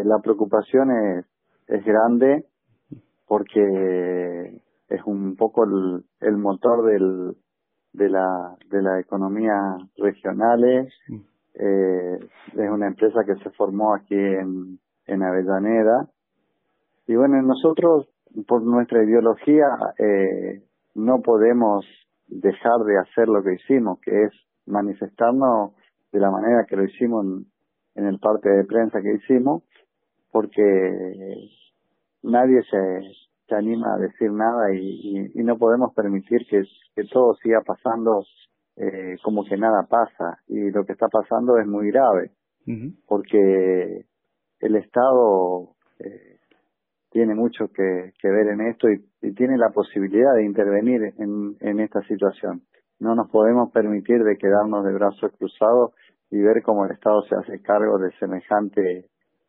la preocupación es grande porque es un poco el motor de la economía regionales. Es una empresa que se formó aquí en Avellaneda. Y bueno, nosotros, por nuestra ideología, no podemos dejar de hacer lo que hicimos, que es manifestarnos de la manera que lo hicimos en el parte de prensa que hicimos, porque nadie se anima a decir nada y no podemos permitir que todo siga pasando como que nada pasa. Y lo que está pasando es muy grave, porque el Estado tiene mucho que ver en esto y tiene la posibilidad de intervenir en esta situación. No nos podemos permitir de quedarnos de brazos cruzados y ver cómo el Estado se hace cargo de semejante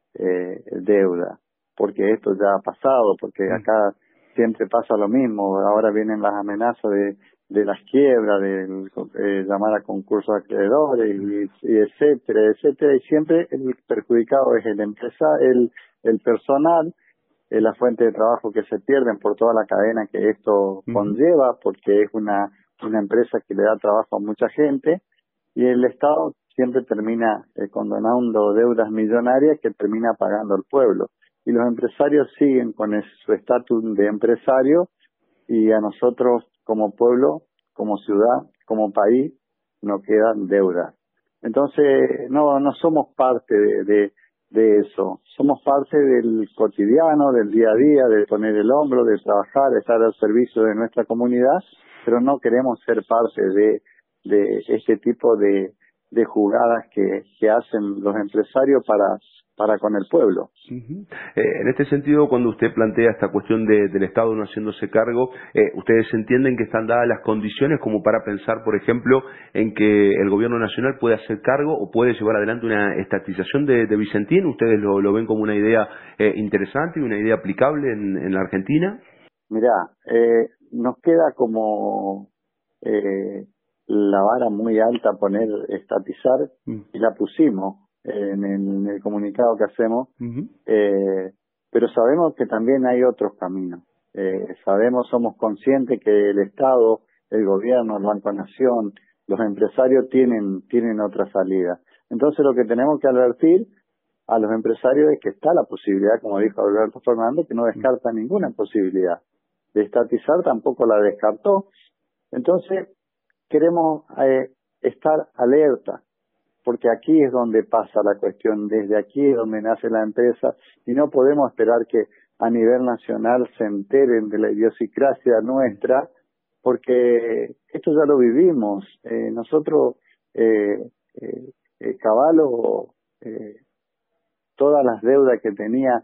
deuda, porque esto ya ha pasado, porque acá siempre pasa lo mismo. Ahora vienen las amenazas de las quiebras, de llamar a concursos de acreedores y etcétera, etcétera, y siempre el perjudicado es el empresa, el personal, la fuente de trabajo que se pierden por toda la cadena que esto conlleva, porque es una empresa que le da trabajo a mucha gente, y el Estado siempre termina condonando deudas millonarias que termina pagando el pueblo. Y los empresarios siguen con su estatus de empresario, y a nosotros como pueblo, como ciudad, como país, nos quedan deudas. Entonces no somos parte de eso, somos parte del cotidiano, del día a día, de poner el hombro, de trabajar, de estar al servicio de nuestra comunidad, pero no queremos ser parte de este tipo de jugadas que hacen los empresarios para con el pueblo. En este sentido, cuando usted plantea esta cuestión del Estado no haciéndose cargo, ¿ustedes entienden que están dadas las condiciones como para pensar, por ejemplo, en que el gobierno nacional puede hacer cargo o puede llevar adelante una estatización de Vicentín? ¿Ustedes lo ven como una idea interesante y una idea aplicable en la Argentina? Mirá, nos queda como la vara muy alta poner estatizar, y la pusimos en el comunicado que hacemos, pero sabemos que también hay otros caminos. Somos conscientes que el Estado, el gobierno, el Banco Nación, los empresarios tienen otra salida. Entonces lo que tenemos que advertir a los empresarios es que está la posibilidad, como dijo Alberto Fernández, que no descarta ninguna posibilidad. De estatizar tampoco la descartó. Entonces queremos estar alerta, porque aquí es donde pasa la cuestión, desde aquí es donde nace la empresa, y no podemos esperar que a nivel nacional se enteren de la idiosincrasia nuestra, porque esto ya lo vivimos. Nosotros, Cavallo, todas las deudas que tenía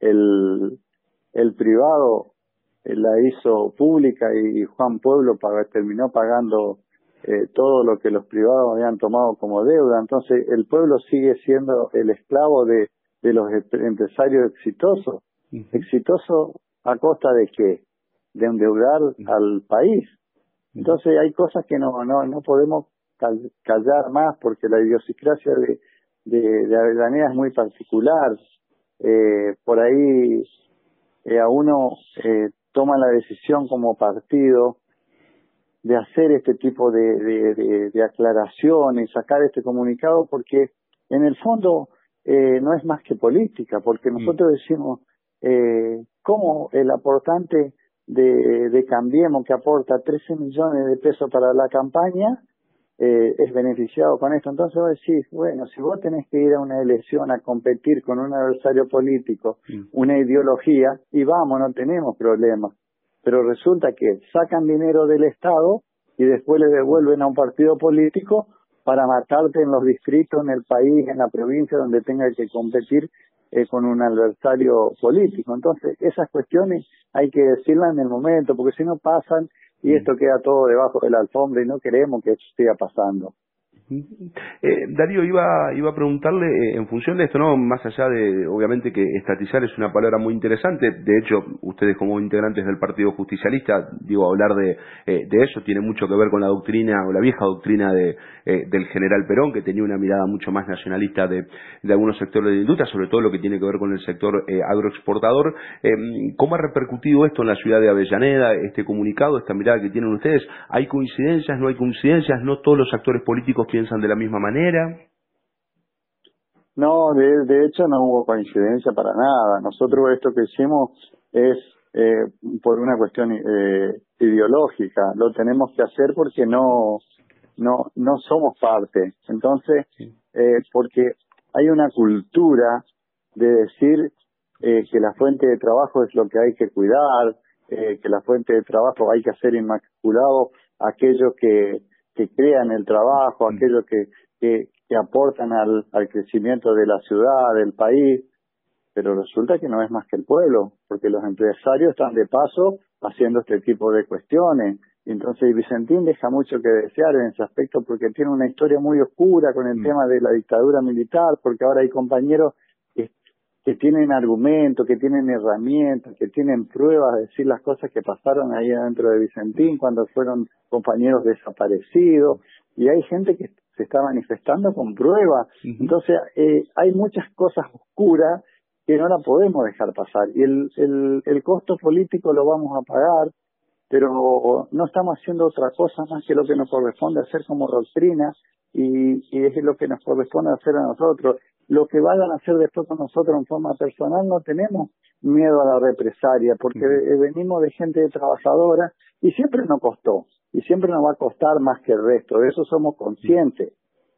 el privado, la hizo pública, y Juan Pueblo terminó pagando todo lo que los privados habían tomado como deuda. Entonces el pueblo sigue siendo el esclavo de los empresarios exitosos. ¿Exitosos a costa de qué? De endeudar al país. Entonces hay cosas que no podemos callar más, porque la idiosincrasia de Avellaneda es muy particular. Por ahí a uno toma la decisión como partido de hacer este tipo de aclaraciones, sacar este comunicado, porque en el fondo no es más que política, porque nosotros decimos cómo el aportante de Cambiemos, que aporta 13 millones de pesos para la campaña, es beneficiado con esto. Entonces vos decís, bueno, si vos tenés que ir a una elección a competir con un adversario político, una ideología, y vamos, no tenemos problemas. Pero resulta que sacan dinero del Estado y después le devuelven a un partido político para matarte en los distritos, en el país, en la provincia, donde tenga que competir con un adversario político. Entonces, esas cuestiones hay que decirlas en el momento, porque si no pasan y esto queda todo debajo de la alfombra, y no queremos que eso siga pasando. Darío, iba a preguntarle en función de esto, ¿no? Más allá de, obviamente, que estatizar es una palabra muy interesante. De hecho, ustedes como integrantes del Partido Justicialista, digo, hablar de eso tiene mucho que ver con la doctrina o la vieja doctrina del general Perón, que tenía una mirada mucho más nacionalista de algunos sectores de la industria, sobre todo lo que tiene que ver con el sector agroexportador. ¿Cómo ha repercutido esto en la ciudad de Avellaneda, este comunicado, esta mirada que tienen ustedes? ¿Hay coincidencias, no hay coincidencias? ¿No todos los actores políticos piensan de la misma manera? No, de hecho no hubo coincidencia para nada. Nosotros esto que hicimos es por una cuestión ideológica. Lo tenemos que hacer porque no somos parte. Entonces, porque hay una cultura de decir que la fuente de trabajo es lo que hay que cuidar, que la fuente de trabajo hay que hacer inmaculado a aquellos que crean el trabajo, a aquellos que aportan al crecimiento de la ciudad, del país, pero resulta que no es más que el pueblo, porque los empresarios están de paso haciendo este tipo de cuestiones. Entonces Vicentín deja mucho que desear en ese aspecto porque tiene una historia muy oscura con el tema de la dictadura militar, porque ahora hay compañeros que tienen argumentos, que tienen herramientas, que tienen pruebas de decir las cosas que pasaron ahí adentro de Vicentín cuando fueron compañeros desaparecidos, y hay gente que se está manifestando con pruebas. Entonces hay muchas cosas oscuras que no la podemos dejar pasar, y el costo político lo vamos a pagar, pero no estamos haciendo otra cosa más que lo que nos corresponde hacer como doctrina, y es lo que nos corresponde hacer a nosotros. Lo que vayan a hacer después con nosotros en forma personal, no tenemos miedo a la represalia, porque venimos de gente trabajadora y siempre nos costó, y siempre nos va a costar más que el resto, de eso somos conscientes.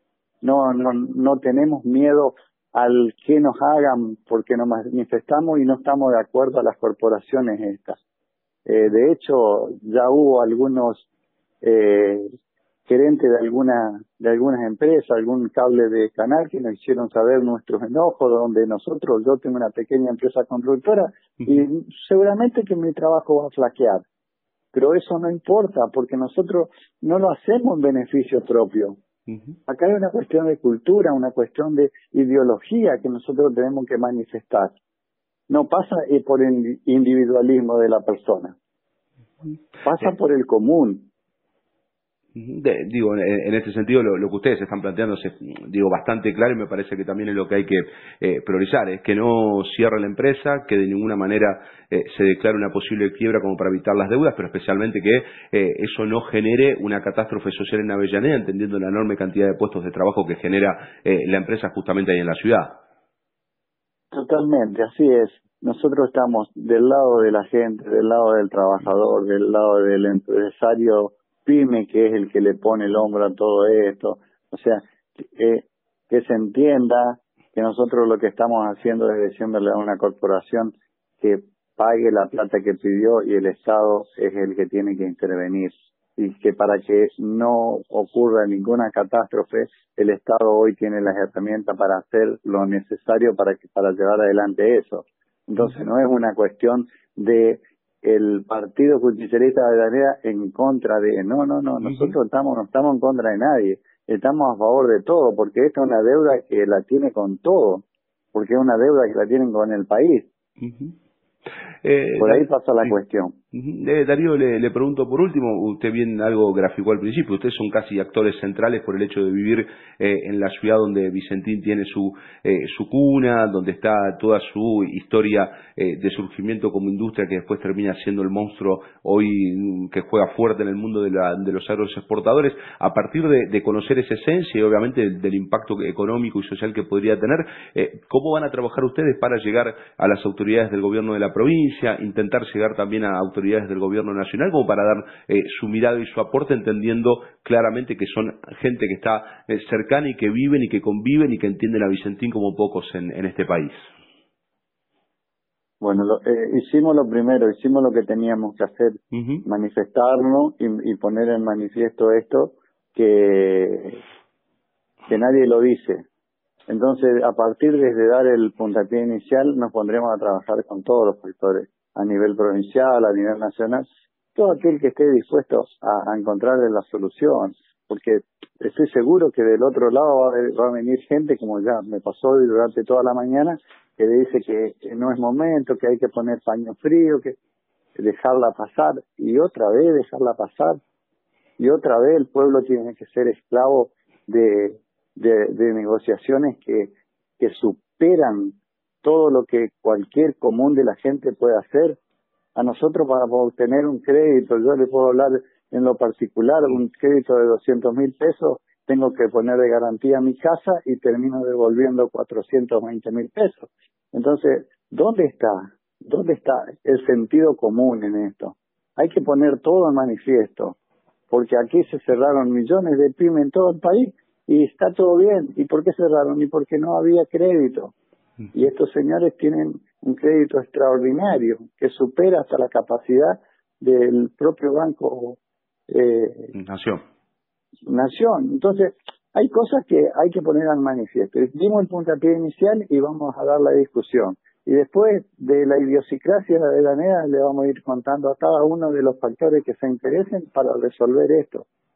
No tenemos miedo al que nos hagan porque nos manifestamos y no estamos de acuerdo a las corporaciones estas. De hecho, ya hubo algunos gerentes de algunas empresas, algún cable de canal que nos hicieron saber nuestros enojos, donde yo tengo una pequeña empresa constructora y seguramente que mi trabajo va a flaquear, pero eso no importa porque nosotros no lo hacemos en beneficio propio. Acá hay una cuestión de cultura, una cuestión de ideología que nosotros tenemos que manifestar. No pasa por el individualismo de la persona, pasa por el común. Digo, en este sentido lo que ustedes están planteando es, digo, bastante claro, y me parece que también es lo que hay que priorizar, es que no cierre la empresa, que de ninguna manera se declare una posible quiebra como para evitar las deudas, pero especialmente que eso no genere una catástrofe social en Avellaneda, entendiendo la enorme cantidad de puestos de trabajo que genera la empresa justamente ahí en la ciudad. Totalmente, así es. Nosotros estamos del lado de la gente, del lado del trabajador, del lado del empresario pyme, que es el que le pone el hombro a todo esto. O sea, que se entienda que nosotros lo que estamos haciendo es diciéndole a una corporación que pague la plata que pidió y el Estado es el que tiene que intervenir. Y que para que no ocurra ninguna catástrofe, el Estado hoy tiene las herramientas para hacer lo necesario para llevar adelante eso. Entonces no es una cuestión de el Partido Justicialista de Avellaneda en contra de... No, nosotros no estamos en contra de nadie, estamos a favor de todo, porque esta es una deuda que la tiene con todo, porque es una deuda que la tienen con el país. Por ahí pasa la cuestión. Darío, le pregunto por último, usted bien algo graficó al principio, ustedes son casi actores centrales por el hecho de vivir en la ciudad donde Vicentín tiene su cuna, donde está toda su historia de surgimiento como industria que después termina siendo el monstruo hoy que juega fuerte en el mundo de los agroexportadores. A partir de conocer esa esencia y obviamente del impacto económico y social que podría tener, ¿cómo van a trabajar ustedes para llegar a las autoridades del gobierno de la provincia, intentar llegar también a autoridades del gobierno nacional, como para dar su mirada y su aporte, entendiendo claramente que son gente que está cercana y que viven y que conviven y que entienden a Vicentín como pocos en este país? Bueno, hicimos lo primero, hicimos lo que teníamos que hacer, manifestarnos y poner en manifiesto esto que nadie lo dice. Entonces, a partir de dar el puntapié inicial, nos pondremos a trabajar con todos los sectores, a nivel provincial, a nivel nacional, todo aquel que esté dispuesto a encontrarle la solución. porque estoy seguro que del otro lado va a venir gente, como ya me pasó hoy durante toda la mañana, que le dice que no es momento, que hay que poner paño frío, que dejarla pasar, y otra vez dejarla pasar, y otra vez el pueblo tiene que ser esclavo de negociaciones que superan todo lo que cualquier común de la gente puede hacer. A nosotros, para obtener un crédito, yo le puedo hablar en lo particular, un crédito de 200.000 pesos, tengo que poner de garantía mi casa y termino devolviendo 420.000 pesos. Entonces, ¿dónde está el sentido común en esto? Hay que poner todo en manifiesto, porque aquí se cerraron millones de pymes en todo el país y está todo bien. ¿Y por qué cerraron? Y porque no había crédito. Y estos señores tienen un crédito extraordinario que supera hasta la capacidad del propio banco Nación. Entonces, hay cosas que hay que poner al manifiesto. Dimos el puntapié inicial y vamos a dar la discusión. Y después de la idiosincrasia de la NEA le vamos a ir contando a cada uno de los factores que se interesen para resolver esto.